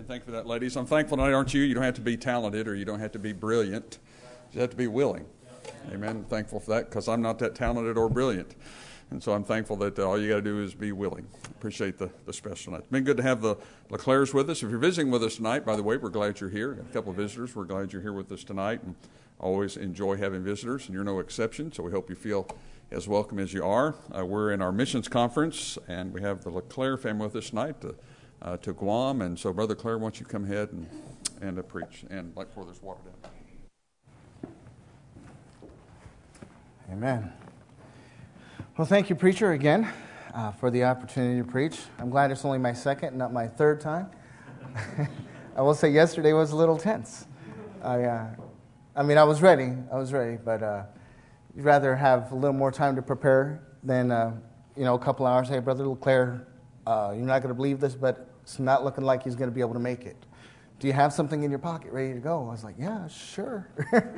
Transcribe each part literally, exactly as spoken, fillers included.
Amen. Thank you for that, ladies. I'm thankful tonight, aren't you? You don't have to be talented or you don't have to be brilliant. You have to be willing. Amen. Thankful for that because I'm not that talented or brilliant. And so I'm thankful that uh, all you got to do is be willing. Appreciate the, the special night. It's been good to have the LeClairs with us. If you're visiting with us tonight, by the way, we're glad you're here. Got a couple of visitors. We're glad you're here with us tonight. And always enjoy having visitors, and you're no exception. So we hope you feel as welcome as you are. Uh, we're in our missions conference, and we have the LeClair family with us tonight to, uh, to Guam. And so, Brother Claire, why don't you come ahead and, and uh, preach? And like pour this water down. Amen. Well, thank you, preacher, again, uh, for the opportunity to preach. I'm glad it's only my second, not my third time. I will say yesterday was a little tense. I, uh, I mean, I was ready. I was ready, but uh, you'd rather have a little more time to prepare than, uh, you know, a couple hours. Hey, Brother LeClair, uh, you're not going to believe this, but it's not looking like he's going to be able to make it. Do you have something in your pocket ready to go? I was like, yeah, sure.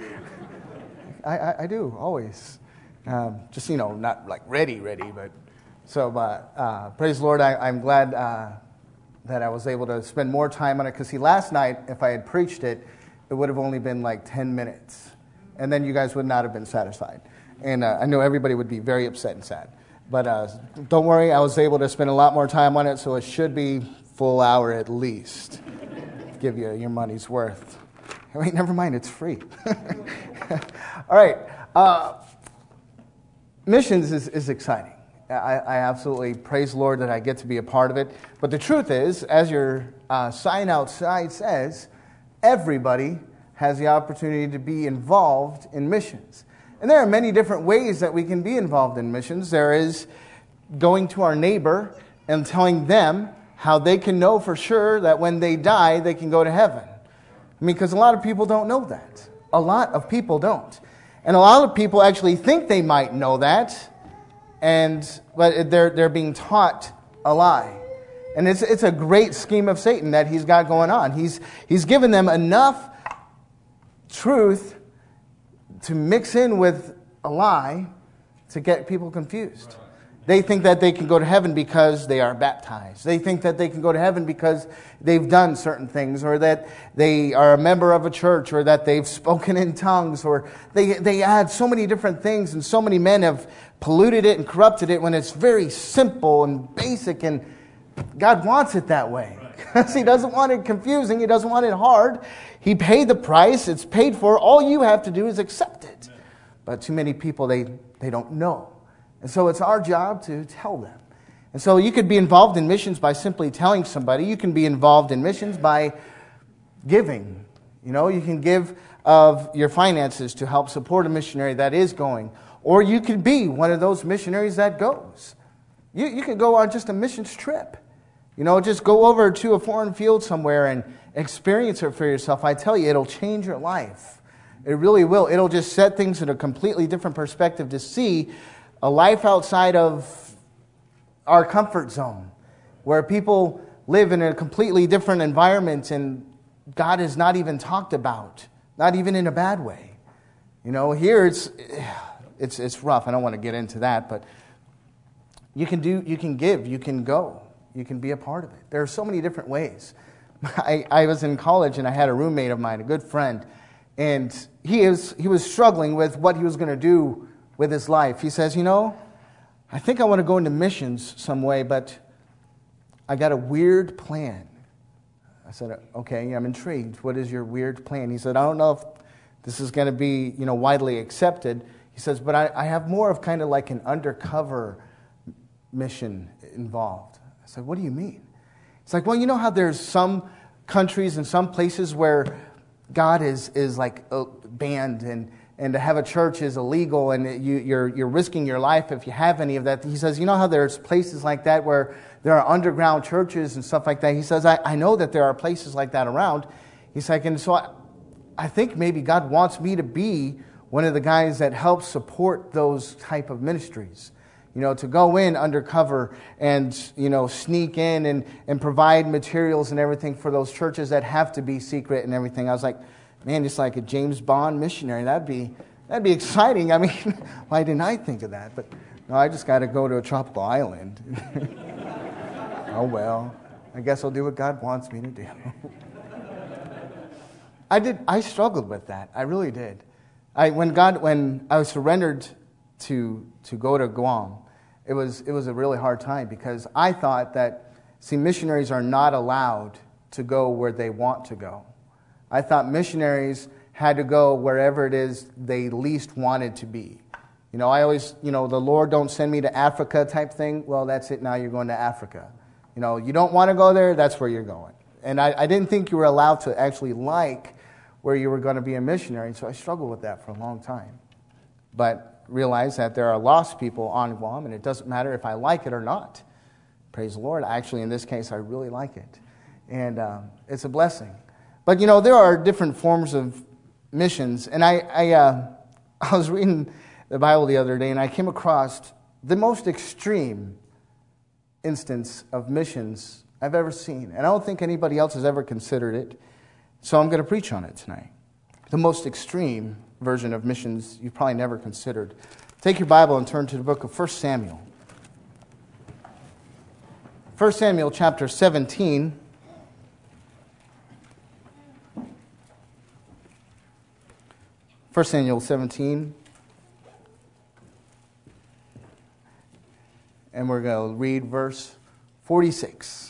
I, I, I do, always. Um, just, you know, not like ready, ready, but so, but uh, praise the Lord, I, I'm glad uh, that I was able to spend more time on it, because see, last night, if I had preached it, it would have only been like ten minutes, and then you guys would not have been satisfied, and uh, I know everybody would be very upset and sad, but uh, don't worry, I was able to spend a lot more time on it, so it should be full hour at least, give you your money's worth. Wait, never mind, it's free. All right. Uh, Missions is, is exciting. I, I absolutely praise the Lord that I get to be a part of it. But the truth is, as your uh, sign outside says, everybody has the opportunity to be involved in missions. And there are many different ways that we can be involved in missions. There is going to our neighbor and telling them how they can know for sure that when they die, they can go to heaven. I mean, because a lot of people don't know that. A lot of people don't. And a lot of people actually think they might know that, and but they're they're being taught a lie. And it's it's a great scheme of Satan that he's got going on. He's he's given them enough truth to mix in with a lie to get people confused. They think that they can go to heaven because they are baptized. They think that they can go to heaven because they've done certain things, or that they are a member of a church, or that they've spoken in tongues, or they they add so many different things, and so many men have polluted it and corrupted it when it's very simple and basic, and God wants it that way. Because He doesn't want it confusing. He doesn't want it hard. He paid the price. It's paid for. All you have to do is accept it. But too many people, they, they don't know. And so it's our job to tell them. And so you could be involved in missions by simply telling somebody. You can be involved in missions by giving. You know, you can give of your finances to help support a missionary that is going. Or you could be one of those missionaries that goes. You, you could go on just a missions trip. You know, just go over to a foreign field somewhere and experience it for yourself. I tell you, it'll change your life. It really will. It'll just set things in a completely different perspective to see a life outside of our comfort zone, where people live in a completely different environment and God is not even talked about, not even in a bad way. You know, here it's it's it's rough. I don't want to get into that, but you can do, you can give, you can go, you can be a part of it. There are so many different ways. I, I was in college and I had a roommate of mine, a good friend, and he is he was struggling with what he was going to do with his life. He says, you know, I think I want to go into missions some way, but I got a weird plan. I said, okay, I'm intrigued. What is your weird plan? He said, I don't know if this is going to be, you know, widely accepted. He says, but I, I have more of kind of like an undercover mission involved. I said, what do you mean? It's like, well, you know how there's some countries and some places where God is is like banned, and And to have a church is illegal, and you, you're you're risking your life if you have any of that. He says, you know how there's places like that where there are underground churches and stuff like that? He says, I, I know that there are places like that around. He's like, and so I, I think maybe God wants me to be one of the guys that helps support those type of ministries. You know, to go in undercover and, you know, sneak in and, and provide materials and everything for those churches that have to be secret and everything. I was like, man, it's like a James Bond missionary. That'd be that'd be exciting. I mean, why didn't I think of that? But no, I just got to go to a tropical island. Oh well. I guess I'll do what God wants me to do. I did. I struggled with that. I really did. I when God when I was surrendered to to go to Guam, it was it was a really hard time because I thought that see missionaries are not allowed to go where they want to go. I thought missionaries had to go wherever it is they least wanted to be. You know, I always, you know, the Lord don't send me to Africa type thing. Well, that's it. Now you're going to Africa. You know, you don't want to go there. That's where you're going. And I, I didn't think you were allowed to actually like where you were going to be a missionary. So I struggled with that for a long time. But realize that there are lost people on Guam, and it doesn't matter if I like it or not. Praise the Lord. Actually, in this case, I really like it. And um, it's a blessing. But, you know, there are different forms of missions. And I, I, uh, I was reading the Bible the other day, and I came across the most extreme instance of missions I've ever seen. And I don't think anybody else has ever considered it. So I'm going to preach on it tonight. The most extreme version of missions you've probably never considered. Take your Bible and turn to the book of First Samuel. First Samuel chapter seventeen. First Samuel seventeen. And we're going to read verse forty-six.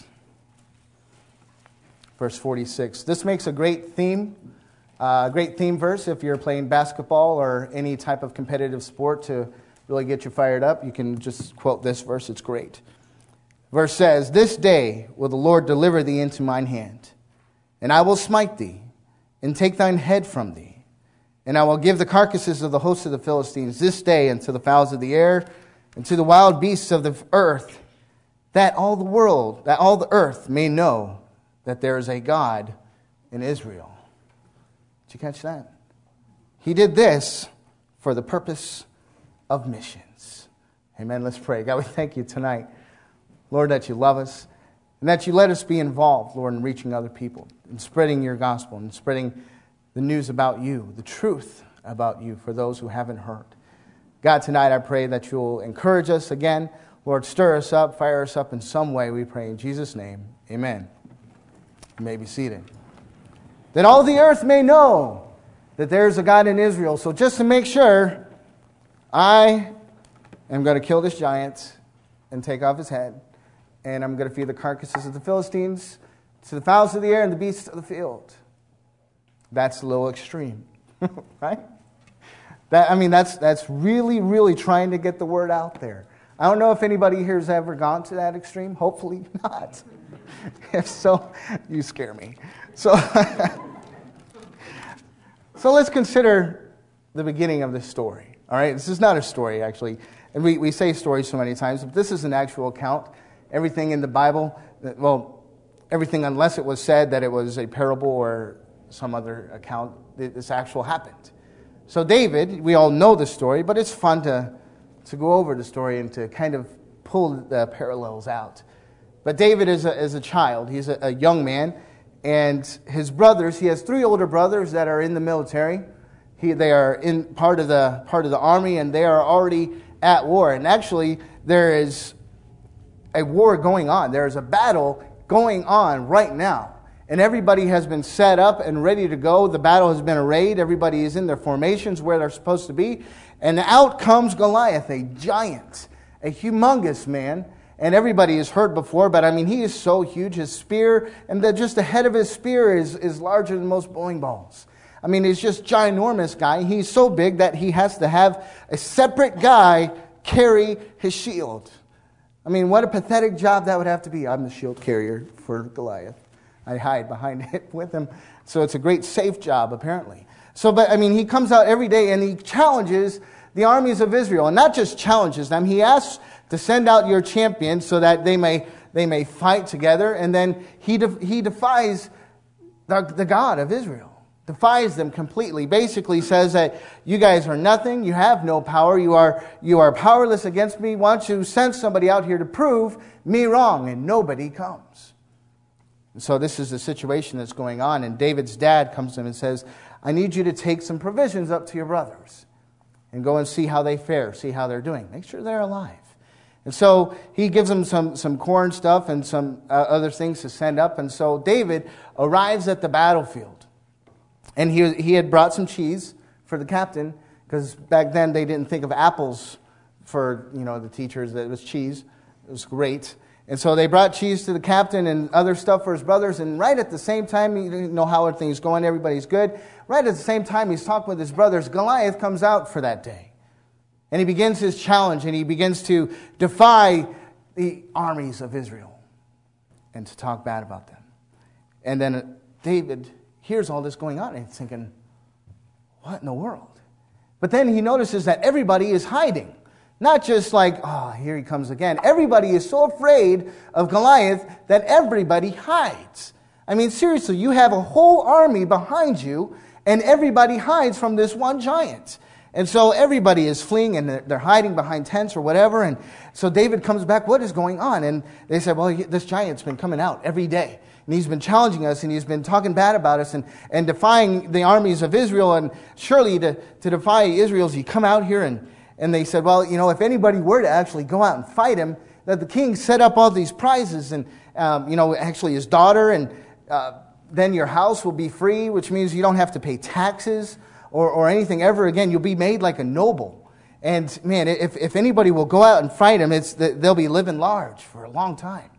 Verse forty-six. This makes a great theme, a uh, great theme verse if you're playing basketball or any type of competitive sport to really get you fired up. You can just quote this verse. It's great. Verse says, "This day will the Lord deliver thee into mine hand, and I will smite thee, and take thine head from thee. And I will give the carcasses of the hosts of the Philistines this day unto the fowls of the air, and to the wild beasts of the earth, that all the world, that all the earth may know that there is a God in Israel." Did you catch that? He did this for the purpose of missions. Amen. Let's pray. God, we thank you tonight, Lord, that you love us and that you let us be involved, Lord, in reaching other people and spreading your gospel and spreading the news about you, the truth about you for those who haven't heard. God, tonight I pray that you'll encourage us again. Lord, stir us up, fire us up in some way, we pray in Jesus' name. Amen. You may be seated. That all the earth may know that there's a God in Israel. So just to make sure, I am going to kill this giant and take off his head. And I'm going to feed the carcasses of the Philistines to the fowls of the air and the beasts of the field. That's a little extreme, right? That, I mean, that's that's really, really trying to get the word out there. I don't know if anybody here has ever gone to that extreme. Hopefully not. If so, you scare me. So, so let's consider the beginning of this story. All right, this is not a story, actually. And we, we say stories so many times, but this is an actual account. Everything in the Bible, well, everything unless it was said that it was a parable or some other account, this actual happened. So David, we all know the story, but it's fun to, to go over the story and to kind of pull the parallels out. But David is a, is a child. He's a, a young man. And his brothers, he has three older brothers that are in the military. He, they are in part of the part of the army, and they are already at war. And actually, there is a war going on. There is a battle going on right now. And everybody has been set up and ready to go. The battle has been arrayed. Everybody is in their formations where they're supposed to be. And out comes Goliath, a giant, a humongous man. And everybody has heard before, but I mean, he is so huge. His spear, and the, just the head of his spear is, is larger than most bowling balls. I mean, he's just ginormous guy. He's so big that he has to have a separate guy carry his shield. I mean, what a pathetic job that would have to be. I'm the shield carrier for Goliath. I hide behind it with him. So it's a great safe job, apparently. So, but I mean, he comes out every day and he challenges the armies of Israel. And not just challenges them, he asks to send out your champions so that they may they may fight together. And then he de- he defies the, the God of Israel. Defies them completely. Basically says that you guys are nothing. You have no power. You are you are powerless against me. Why don't you send somebody out here to prove me wrong? And nobody comes. And so this is the situation that's going on. And David's dad comes to him and says, I need you to take some provisions up to your brothers and go and see how they fare, see how they're doing. Make sure they're alive. And so he gives them some, some corn stuff and some uh, other things to send up. And so David arrives at the battlefield. And he, he had brought some cheese for the captain, because back then they didn't think of apples for, you know, the teachers. It was cheese. It was great. And so they brought cheese to the captain and other stuff for his brothers. And right at the same time, you didn't know how everything's going. Everybody's good. Right at the same time, he's talking with his brothers. Goliath comes out for that day. And he begins his challenge. And he begins to defy the armies of Israel and to talk bad about them. And then David hears all this going on. And he's thinking, what in the world? But then he notices that everybody is hiding. Not just like, oh, here he comes again. Everybody is so afraid of Goliath that everybody hides. I mean, seriously, you have a whole army behind you, and everybody hides from this one giant. And so everybody is fleeing, and they're hiding behind tents or whatever. And so David comes back, what is going on? And they said, well, this giant's been coming out every day. And he's been challenging us, and he's been talking bad about us and, and defying the armies of Israel. And surely to, to defy Israel's, he come out here and And they said, well, you know, if anybody were to actually go out and fight him, that the king set up all these prizes and, um, you know, actually his daughter, and uh, then your house will be free, which means you don't have to pay taxes or, or anything ever again. You'll be made like a noble. And, man, if, if anybody will go out and fight him, it's that they'll be living large for a long time.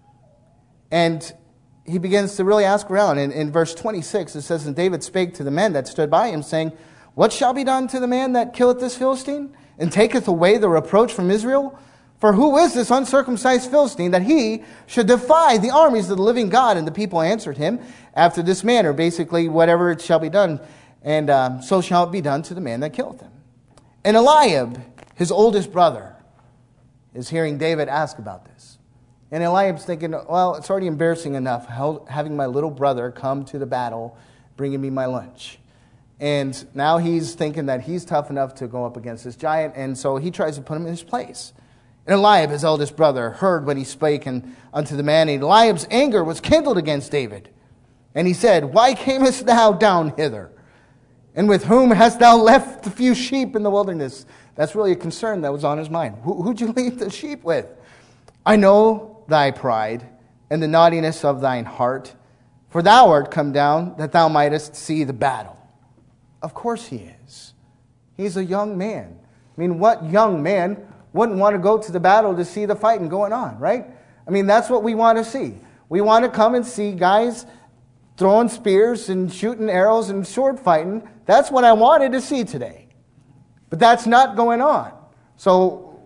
And he begins to really ask around. In, in verse twenty-six, it says, and David spake to the men that stood by him, saying, what shall be done to the man that killeth this Philistine, and taketh away the reproach from Israel? For who is this uncircumcised Philistine, that he should defy the armies of the living God? And the people answered him after this manner, basically, whatever it shall be done, and um, so shall it be done to the man that killeth him. And Eliab, his oldest brother, is hearing David ask about this. And Eliab's thinking, well, it's already embarrassing enough having my little brother come to the battle, bringing me my lunch. And now he's thinking that he's tough enough to go up against this giant, and so he tries to put him in his place. And Eliab, his eldest brother, heard what he spake and unto the man, and Eliab's anger was kindled against David. And he said, why camest thou down hither? And with whom hast thou left the few sheep in the wilderness? That's really a concern that was on his mind. Who, who'd you leave the sheep with? I know thy pride and the naughtiness of thine heart, for thou art come down that thou mightest see the battle. Of course he is. He's a young man. I mean, what young man wouldn't want to go to the battle to see the fighting going on, right? I mean, that's what we want to see. We want to come and see guys throwing spears and shooting arrows and sword fighting. That's what I wanted to see today. But that's not going on. So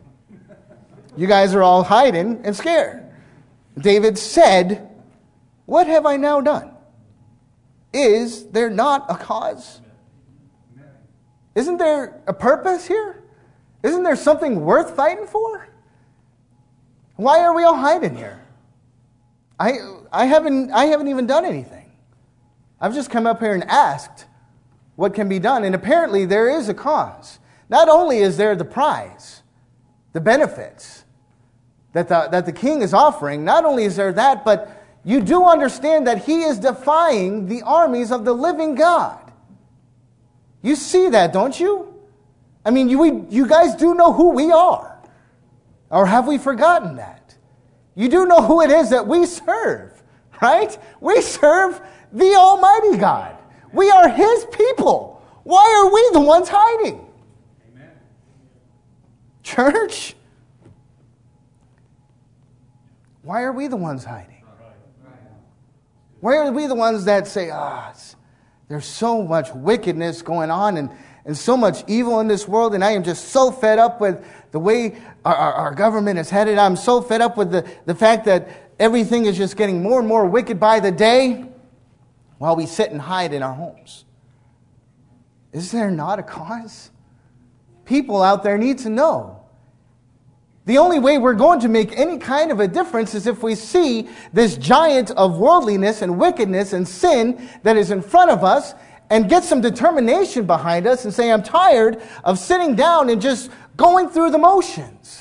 you guys are all hiding and scared. David said, what have I now done? Is there not a cause? Isn't there a purpose here? Isn't there something worth fighting for? Why are we all hiding here? I I haven't I haven't even done anything. I've just come up here and asked what can be done, and apparently there is a cause. Not only is there the prize, the benefits that the, that the king is offering, not only is there that, but you do understand that he is defying the armies of the living God. You see that, don't you? I mean, you, we, you guys do know who we are. Or have we forgotten that? You do know who it is that we serve, right? We serve the Almighty God. We are His people. Why are we the ones hiding? Amen. Church? Why are we the ones hiding? Why are we the ones that say, ah, oh, there's so much wickedness going on and, and so much evil in this world, and I am just so fed up with the way our, our, our government is headed. I'm so fed up with the, the fact that everything is just getting more and more wicked by the day while we sit and hide in our homes. Is there not a cause? People out there need to know. The only way we're going to make any kind of a difference is if we see this giant of worldliness and wickedness and sin that is in front of us and get some determination behind us and say, I'm tired of sitting down and just going through the motions.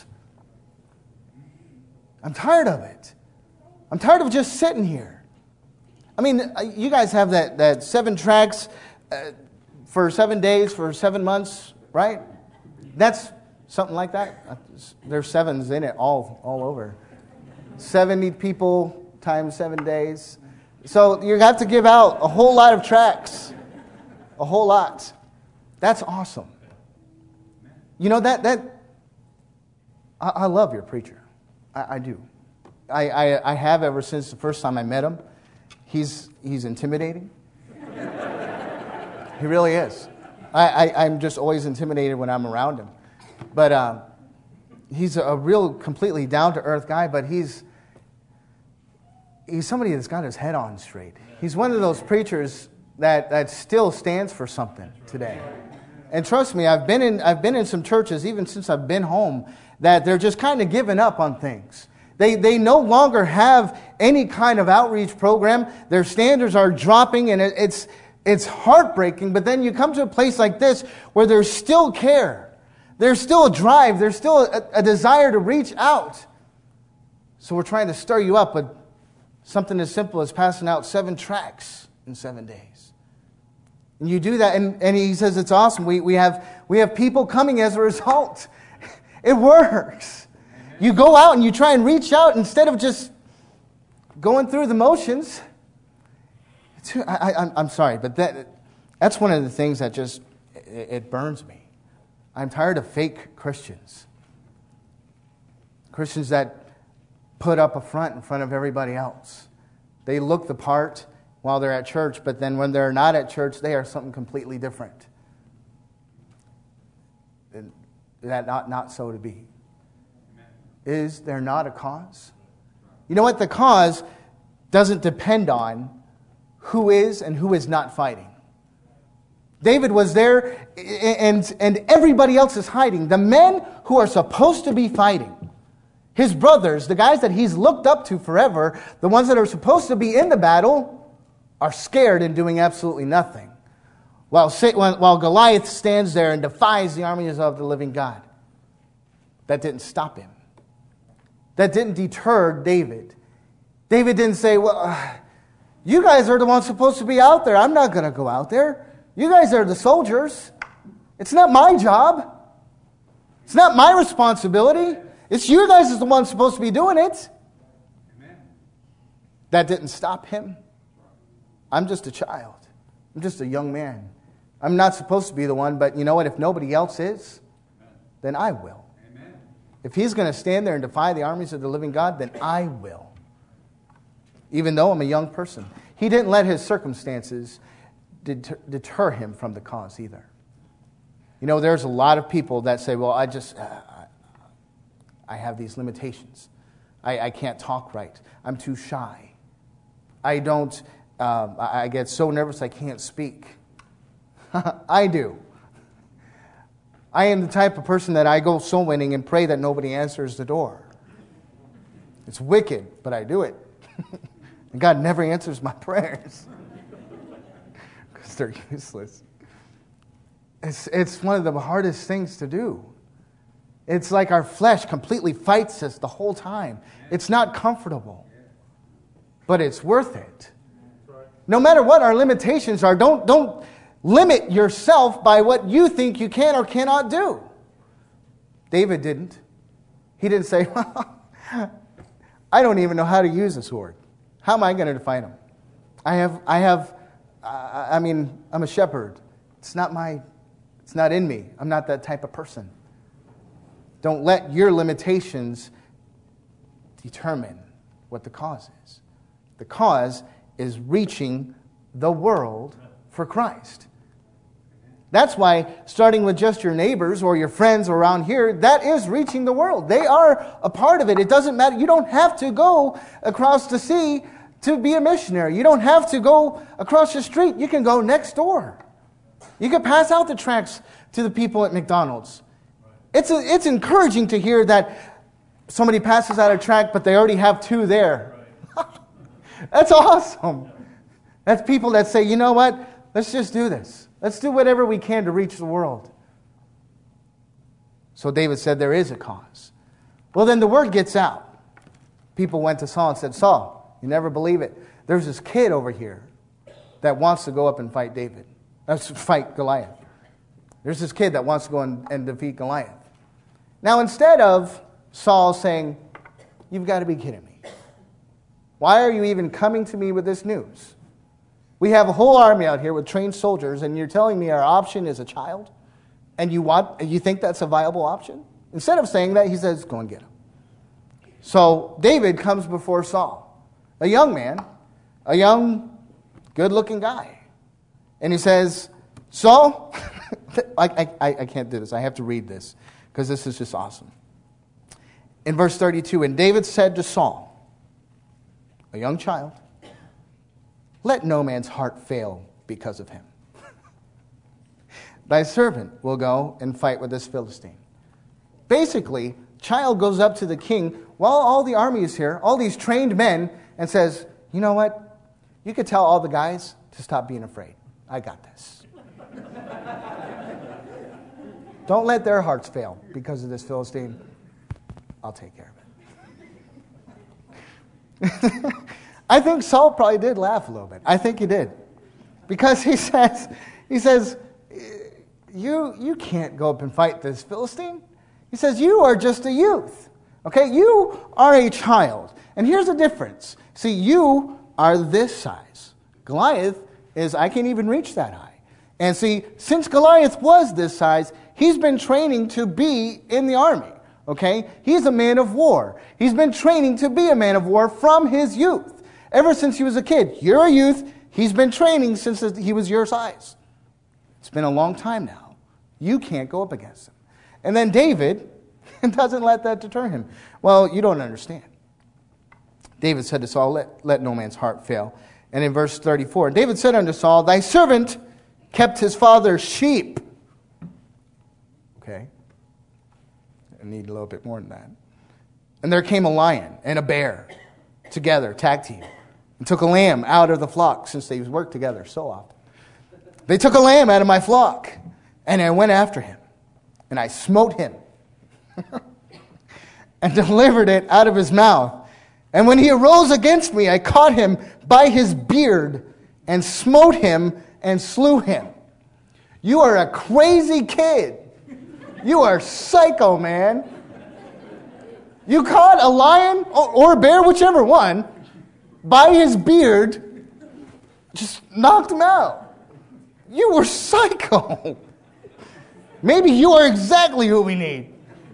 I'm tired of it. I'm tired of just sitting here. I mean, you guys have that, that seven tracks uh, for seven days, for seven months, right? That's Something like that. There's sevens in it all, all over. seventy people times seven days. So you have to give out a whole lot of tracts. A whole lot. That's awesome. You know, that, that I, I love your preacher. I, I do. I, I, I have ever since the first time I met him. He's, he's intimidating. He really is. I, I, I'm just always intimidated when I'm around him. But uh, he's a real, completely down-to-earth guy, but he's he's somebody that's got his head on straight. He's one of those preachers that, that still stands for something today. And trust me, I've been in I've been in some churches, even since I've been home, that they're just kind of giving up on things. They they no longer have any kind of outreach program. Their standards are dropping, and it, it's it's heartbreaking. But then you come to a place like this where there's still care. There's still a drive. There's still a, a desire to reach out. So we're trying to stir you up with something as simple as passing out seven tracts in seven days. And you do that, and, and he says it's awesome. We we have we have people coming as a result. It works. Amen. You go out and you try and reach out instead of just going through the motions. It's, I, I, I'm sorry, but that that's one of the things that just it, it burns me. I'm tired of fake Christians. Christians that put up a front in front of everybody else. They look the part while they're at church, but then when they're not at church, they are something completely different. And that not, not so to be. Is there not a cause? You know what? The cause doesn't depend on who is and who is not fighting. David was there, and, and everybody else is hiding. The men who are supposed to be fighting, his brothers, the guys that he's looked up to forever, the ones that are supposed to be in the battle, are scared and doing absolutely nothing. While, while Goliath stands there and defies the armies of the living God. That didn't stop him. That didn't deter David. David didn't say, well, uh, you guys are the ones supposed to be out there. I'm not going to go out there. You guys are the soldiers. It's not my job. It's not my responsibility. It's you guys as the ones supposed to be doing it. Amen. That didn't stop him. I'm just a child. I'm just a young man. I'm not supposed to be the one, but you know what? If nobody else is, then I will. Amen. If he's going to stand there and defy the armies of the living God, then I will. Even though I'm a young person. He didn't let his circumstances deter, deter him from the cause either. You know, there's a lot of people that say, well, I just, uh, I have these limitations. I, I can't talk right. I'm too shy. I don't, uh, I get so nervous I can't speak. I do. I am the type of person that I go soul winning and pray that nobody answers the door. It's wicked, but I do it. And God never answers my prayers. Because they're useless. It's, it's one of the hardest things to do. It's like our flesh completely fights us the whole time. It's not comfortable. But it's worth it. No matter what our limitations are, don't, don't limit yourself by what you think you can or cannot do. David didn't. He didn't say, well, I don't even know how to use a sword. How am I going to define him? I have, I have, uh, I mean, I'm a shepherd. It's not my, it's not in me. I'm not that type of person. Don't let your limitations determine what the cause is. The cause is reaching the world for Christ. That's why starting with just your neighbors or your friends around here, that is reaching the world. They are a part of it. It doesn't matter. You don't have to go across the sea to be a missionary. You don't have to go across the street. You can go next door. You can pass out the tracts to the people at McDonald's. It's a, it's encouraging to hear that somebody passes out a tract, but they already have two there. That's awesome. That's people that say, you know what? Let's just do this. Let's do whatever we can to reach the world. So David said there is a cause. Well, then the word gets out. People went to Saul and said, Saul, you never believe it. There's this kid over here that wants to go up and fight David. Uh, fight Goliath. There's this kid that wants to go and, and defeat Goliath. Now, instead of Saul saying, "You've got to be kidding me. Why are you even coming to me with this news? We have a whole army out here with trained soldiers, and you're telling me our option is a child? And you want, you think that's a viable option?" Instead of saying that, he says, "Go and get him." So David comes before Saul, a young man, a young, good-looking guy. And he says, "Saul," I, I, I can't do this. I have to read this because this is just awesome. In verse thirty-two, "And David said to Saul," a young child, "Let no man's heart fail because of him. Thy servant will go and fight with this Philistine." Basically, child goes up to the king while all the army is here, all these trained men, and says, "You know what? You could tell all the guys to stop being afraid. I got this. Don't let their hearts fail because of this Philistine. I'll take care of it." I think Saul probably did laugh a little bit. I think he did. Because he says, he says, you, you can't go up and fight this Philistine. He says, "You are just a youth. Okay, you are a child. And here's the difference. See, you are this size. Goliath is, I can't even reach that high. And see, since Goliath was this size, he's been training to be in the army. Okay? He's a man of war. He's been training to be a man of war from his youth. Ever since he was a kid. You're a youth. He's been training since he was your size. It's been a long time now. You can't go up against him." And then David doesn't let that deter him. "Well, you don't understand." David said to Saul, let, let no man's heart fail. And in verse thirty-four, "David said unto Saul, Thy servant kept his father's sheep." Okay. I need a little bit more than that. "And there came a lion and a bear together, tag team, and took a lamb out of the flock," since they worked together so often. "They took a lamb out of my flock, and I went after him, and I smote him and delivered it out of his mouth. And when he arose against me, I caught him by his beard and smote him and slew him." You are a crazy kid. You are psycho, man. You caught a lion or a bear, whichever one, by his beard, just knocked him out. You were psycho. Maybe you are exactly who we need.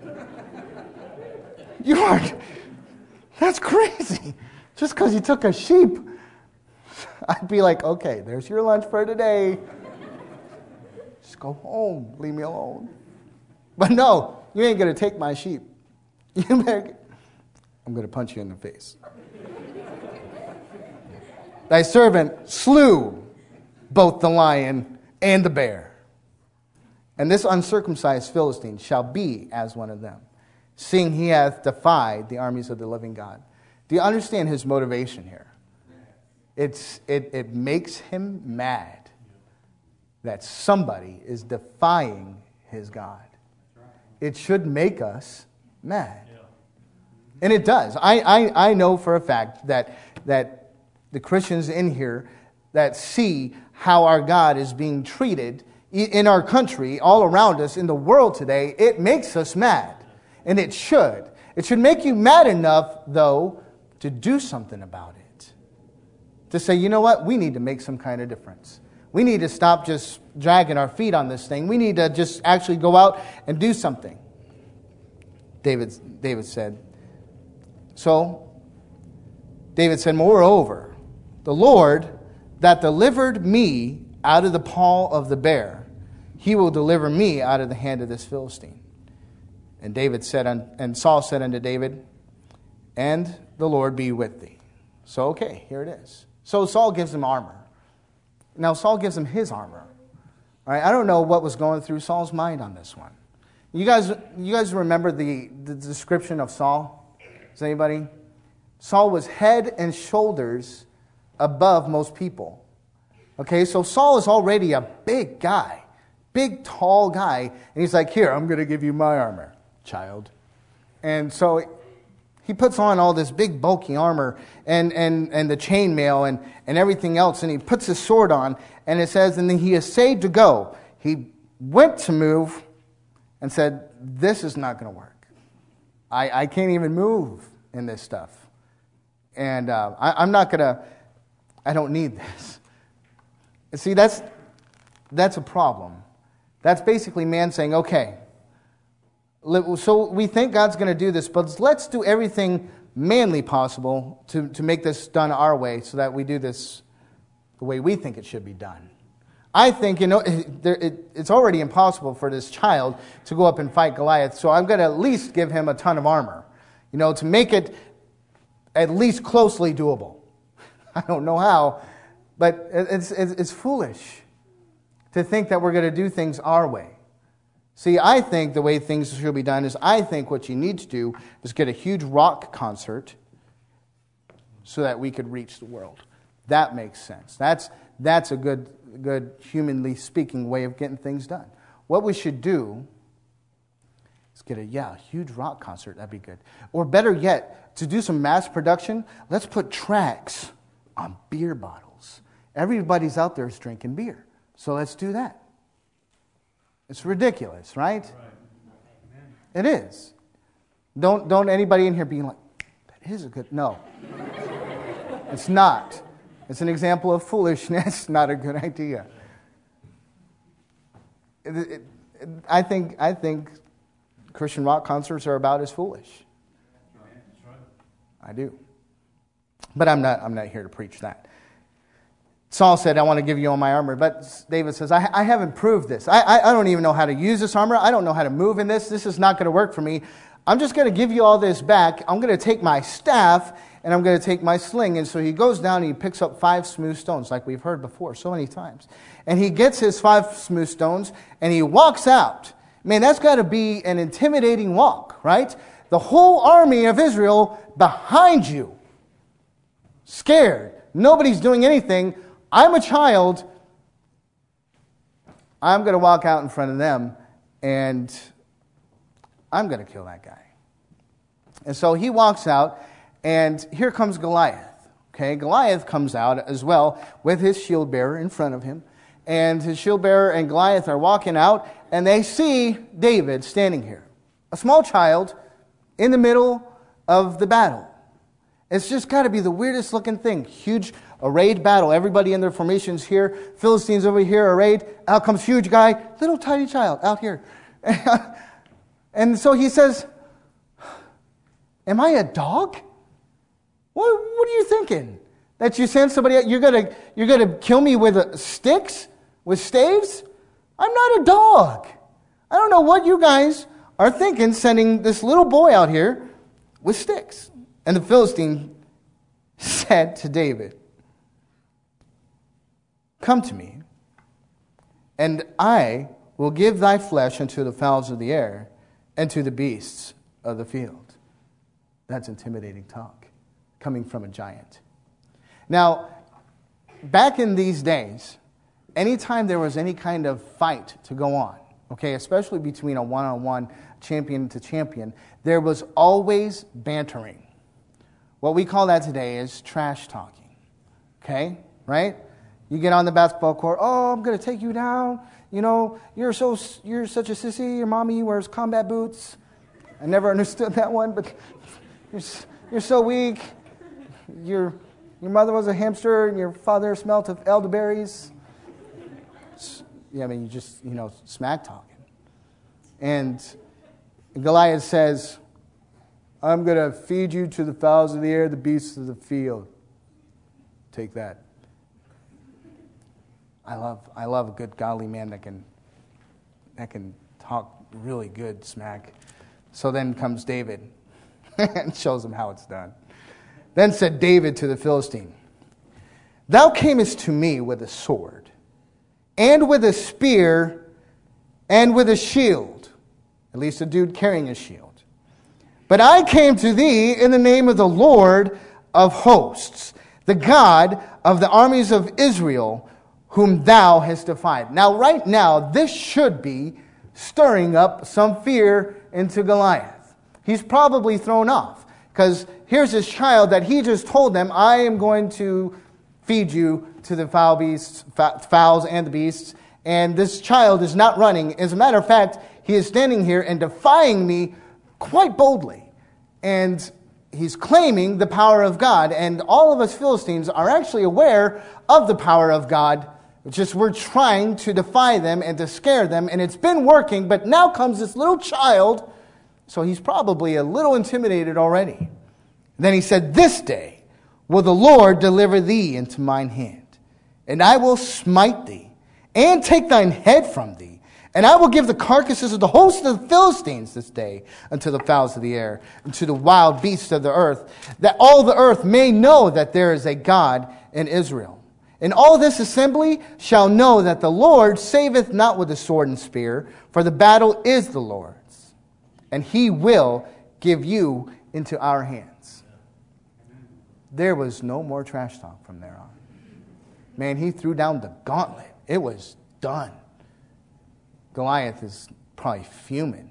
You are, that's crazy. Just because you took a sheep, I'd be like, "Okay, there's your lunch for today. Just go home, leave me alone." But no, you ain't going to take my sheep. You better, I'm going to punch you in the face. "Thy servant slew both the lion and the bear. And this uncircumcised Philistine shall be as one of them, seeing he hath defied the armies of the living God." Do you understand his motivation here? It's, it, it makes him mad that somebody is defying his God. It should make us mad. And it does. I, I, I know for a fact that, that the Christians in here that see how our God is being treated in our country, all around us, in the world today, it makes us mad. And it should. It should make you mad enough, though, to do something about it. To say, you know what? We need to make some kind of difference. We need to stop just dragging our feet on this thing. We need to just actually go out and do something. David, David said. So, David said, "Moreover, the Lord that delivered me out of the paw of the bear, he will deliver me out of the hand of this Philistine." And David said, and Saul said unto David, "And the Lord be with thee." So, okay, here it is. So Saul gives him armor. Now Saul gives him his armor. All right, I don't know what was going through Saul's mind on this one. You guys, you guys remember the, the description of Saul? Does anybody? Saul was head and shoulders above most people. Okay, so Saul is already a big guy. Big, tall guy. And he's like, "Here, I'm going to give you my armor, child." And so he puts on all this big, bulky armor and, and, and the chainmail and, and everything else. And he puts his sword on. And it says, and then he essayed to go. He went to move. and said, this is not going to work. I, I can't even move in this stuff. And uh, I, I'm not going to, I don't need this. And see, that's, that's a problem. That's basically man saying, okay, so we think God's going to do this, but let's do everything manly possible to, to make this done our way so that we do this the way we think it should be done. I think, you know, it, it, it's already impossible for this child to go up and fight Goliath, so I'm going to at least give him a ton of armor, you know, to make it at least closely doable. I don't know how, but it's, it's, it's foolish to think that we're going to do things our way. See, I think the way things should be done is I think what you need to do is get a huge rock concert so that we could reach the world. That makes sense. That's, that's a good, good, humanly speaking, way of getting things done. What we should do is get a, yeah, a huge rock concert. That'd be good. Or better yet, to do some mass production, let's put tracks on beer bottles. Everybody's out there is drinking beer. So let's do that. It's ridiculous, right? Right. It is. Don't don't anybody in here be like, that is a good... No. It's not. It's an example of foolishness, not a good idea. It, it, it, I think I think Christian rock concerts are about as foolish. That's right. I do. But I'm not I'm not here to preach that. Saul said, I want to give you all my armor. But David says, I, I haven't proved this. I, I, I don't even know how to use this armor. I don't know how to move in this. This is not going to work for me. I'm just going to give you all this back. I'm going to take my staff and I'm going to take my sling. And so he goes down and he picks up five smooth stones like we've heard before so many times. And he gets his five smooth stones and he walks out. Man, that's got to be an intimidating walk, right? The whole army of Israel behind you. Scared. Nobody's doing anything. I'm a child. I'm going to walk out in front of them, and I'm going to kill that guy. And so he walks out, and here comes Goliath. Okay, Goliath comes out as well with his shield bearer in front of him. And his shield bearer and Goliath are walking out, and they see David standing here. A small child in the middle of the battle. It's just got to be the weirdest looking thing. Huge arrayed battle. Everybody in their formations here. Philistines over here arrayed. Out comes huge guy. Little tiny child out here. And so he says, am I a dog? What, what are you thinking? That you send somebody out, you're going to you're gonna kill me with uh, sticks? With staves? I'm not a dog. I don't know what you guys are thinking sending this little boy out here with sticks. And the Philistine said to David, come to me, and I will give thy flesh unto the fowls of the air and to the beasts of the field. That's intimidating talk coming from a giant. Now, back in these days, anytime there was any kind of fight to go on, okay, especially between a one-on-one champion to champion, there was always bantering. What we call that today is trash talking. Okay? Right? You get on the basketball court, oh, I'm going to take you down. You know, you're so you're such a sissy. Your mommy wears combat boots. I never understood that one, but you're, you're so weak. Your, your mother was a hamster, and your father smelt of elderberries. Yeah, I mean, you just, you know, smack talking. And Goliath says, I'm going to feed you to the fowls of the air, the beasts of the field. Take that. I love I love a good godly man that can that can talk really good smack. So then comes David and shows him how it's done. Then said David to the Philistine, thou camest to me with a sword, and with a spear, and with a shield. At least a dude carrying a shield. But I came to thee in the name of the Lord of hosts, the God of the armies of Israel, whom thou hast defied. Now, right now, this should be stirring up some fear into Goliath. He's probably thrown off, because here's this child that he just told them, I am going to feed you to the fowl beasts, fowls and the beasts, and this child is not running. As a matter of fact, he is standing here and defying me quite boldly. And he's claiming the power of God. And all of us Philistines are actually aware of the power of God. It's just we're trying to defy them and to scare them. And it's been working, but now comes this little child. So he's probably a little intimidated already. Then he said, "This day will the Lord deliver thee into mine hand, and I will smite thee, and take thine head from thee. And I will give the carcasses of the host of the Philistines this day unto the fowls of the air, and to the wild beasts of the earth, that all the earth may know that there is a God in Israel. And all this assembly shall know that the Lord saveth not with the sword and spear, for the battle is the Lord's, and he will give you into our hands." There was no more trash talk from there on. Man, he threw down the gauntlet. It was done. Goliath is probably fuming.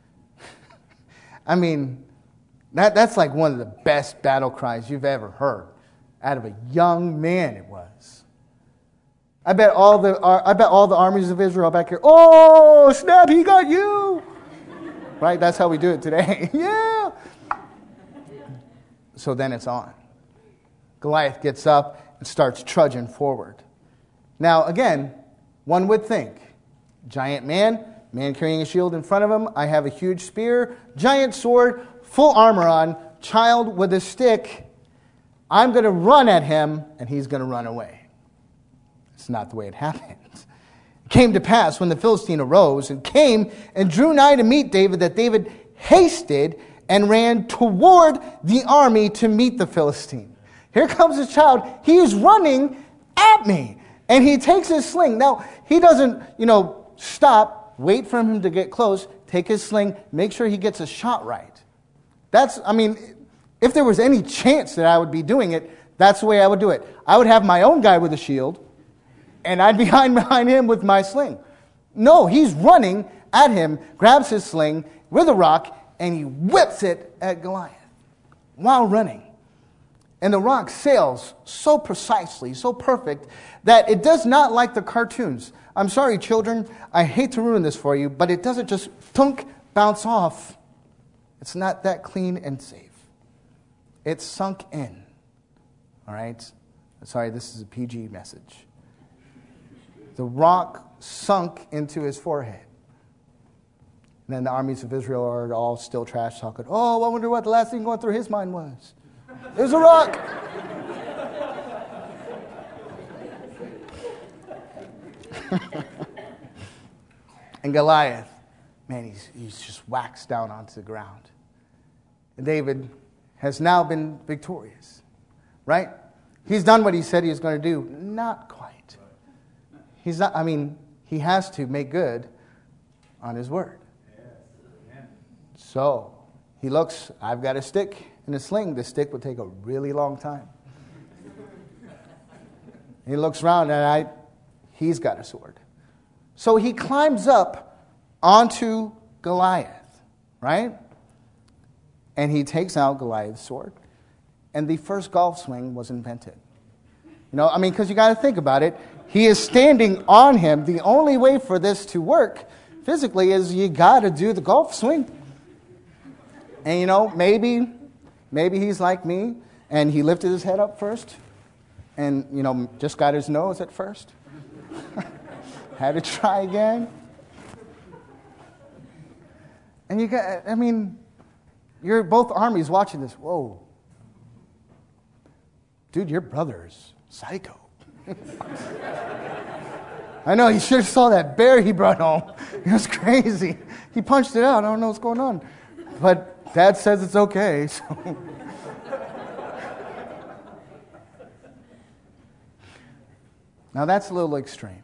I mean, that, that's like one of the best battle cries you've ever heard. Out of a young man it was. I bet all the I bet all the armies of Israel back here, "Oh, snap, he got you." Right? That's how we do it today. Yeah. So then it's on. Goliath gets up and starts trudging forward. Now, again, one would think, giant man, man carrying a shield in front of him, I have a huge spear, giant sword, full armor on, child with a stick. I'm going to run at him, and he's going to run away. It's not the way it happened. It came to pass when the Philistine arose and came and drew nigh to meet David, that David hasted and ran toward the army to meet the Philistine. Here comes this child. He is running at me. And he takes his sling. Now, he doesn't, you know, stop, wait for him to get close, take his sling, make sure he gets a shot right. That's, I mean, if there was any chance that I would be doing it, that's the way I would do it. I would have my own guy with a shield, and I'd be behind, behind him with my sling. No, he's running at him, grabs his sling with a rock, and he whips it at Goliath while running. And the rock sails so precisely, so perfect, that it does not like the cartoons. I'm sorry, children, I hate to ruin this for you, but it doesn't just thunk, bounce off. It's not that clean and safe. It's sunk in. All right? Sorry, this is a P G message. The rock sunk into his forehead. And then the armies of Israel are all still trash talking. "Oh, I wonder what the last thing going through his mind was. There's a rock." And Goliath, man, he's, he's just waxed down onto the ground. And David has now been victorious, right? He's done what he said he was going to do. Not quite. He's not, I mean, he has to make good on his word. So he looks, I've got a stick and a sling. The stick would take a really long time. He looks around and I, he's got a sword. So he climbs up onto Goliath, right? And he takes out Goliath's sword. And the first golf swing was invented. You know, I mean, because you got to think about it. He is standing on him. The only way for this to work physically is you got to do the golf swing. And, you know, maybe, maybe he's like me, and he lifted his head up first, and, you know, just got his nose at first. Had to try again. And you got, I mean, you're both armies watching this. Whoa. Dude, your brother's psycho. I know, you should have saw that bear he brought home. It was crazy. He punched it out. I don't know what's going on. But Dad says it's okay. So. Now that's a little extreme.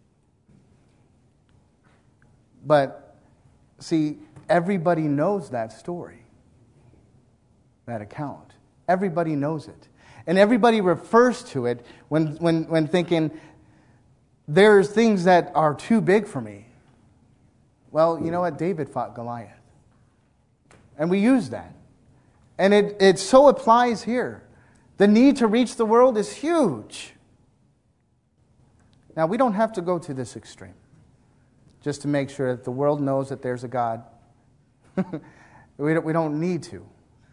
But, see, everybody knows that story, that account. Everybody knows it. And everybody refers to it when, when, when thinking, there's things that are too big for me. Well, you know what? David fought Goliath. And we use that. And it, it so applies here. The need to reach the world is huge. Now, we don't have to go to this extreme. just to make sure that the world knows that there's a God. we, don't, we don't need to.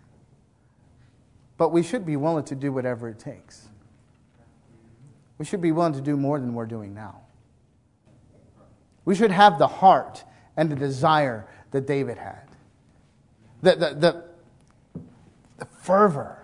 But we should be willing to do whatever it takes. We should be willing to do more than we're doing now. We should have the heart and the desire that David had. The, the, the, the fervor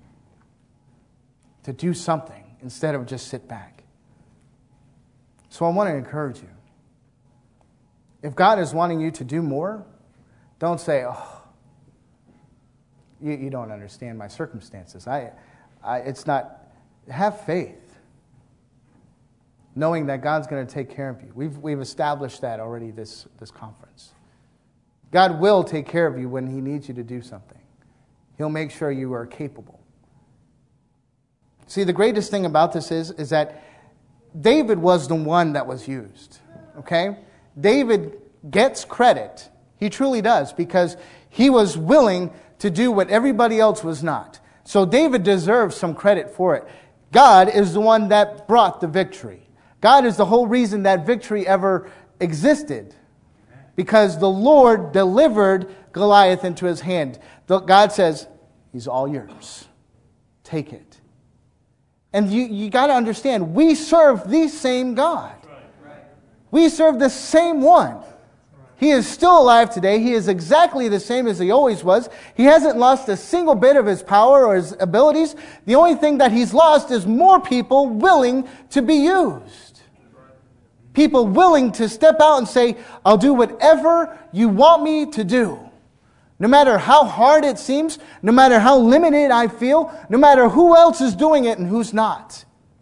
to do something instead of just sit back. So I want to encourage you. If God is wanting you to do more, don't say, oh, you, you don't understand my circumstances. I, I, it's not, have faith. Knowing that God's going to take care of you. We've, we've established that already this, this conference. God will take care of you when He needs you to do something. He'll make sure you are capable. See, the greatest thing about this is, is that David was the one that was used. Okay? David gets credit. He truly does, because he was willing to do what everybody else was not. So David deserves some credit for it. God is the one that brought the victory. God is the whole reason that victory ever existed. Because the Lord delivered Goliath into his hand. God says, he's all yours. Take it. And you, you got to understand, we serve the same God. We serve the same one. He is still alive today. He is exactly the same as He always was. He hasn't lost a single bit of His power or His abilities. The only thing that He's lost is more people willing to be used. People willing to step out and say, I'll do whatever you want me to do. No matter how hard it seems, no matter how limited I feel, no matter who else is doing it and who's not.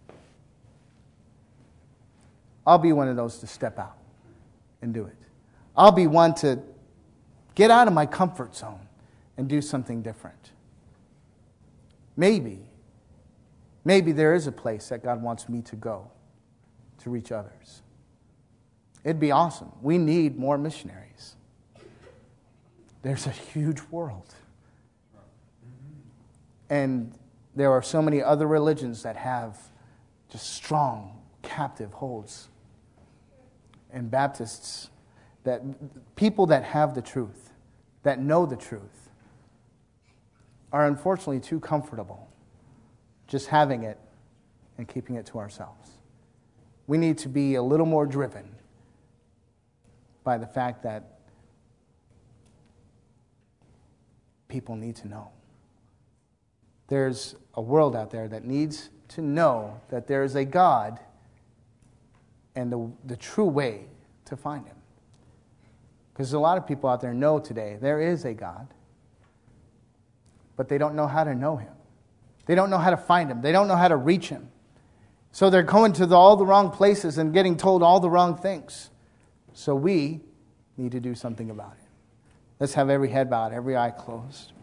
I'll be one of those to step out and do it. I'll be one to get out of my comfort zone and do something different. Maybe, maybe there is a place that God wants me to go to reach others. It'd be awesome. We need more missionaries. There's a huge world. And there are so many other religions that have just strong, captive holds. And Baptists, that people that have the truth, that know the truth, are unfortunately too comfortable just having it and keeping it to ourselves. We need to be a little more driven by the fact that people need to know. There's a world out there that needs to know that there is a God and the, the true way to find Him. Because a lot of people out there know today there is a God, but they don't know how to know Him. They don't know how to find Him. They don't know how to reach Him. So they're going to the, all the wrong places and getting told all the wrong things. So we need to do something about it. Let's have every head bowed, every eye closed.